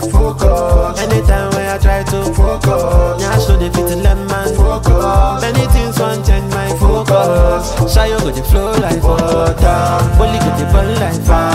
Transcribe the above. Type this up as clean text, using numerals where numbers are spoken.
Focus. Anytime when I try to focus, yeah, show the fit lemon. Focus. Many things want change my focus. Shy go the flow like water, bully go the ball like fire.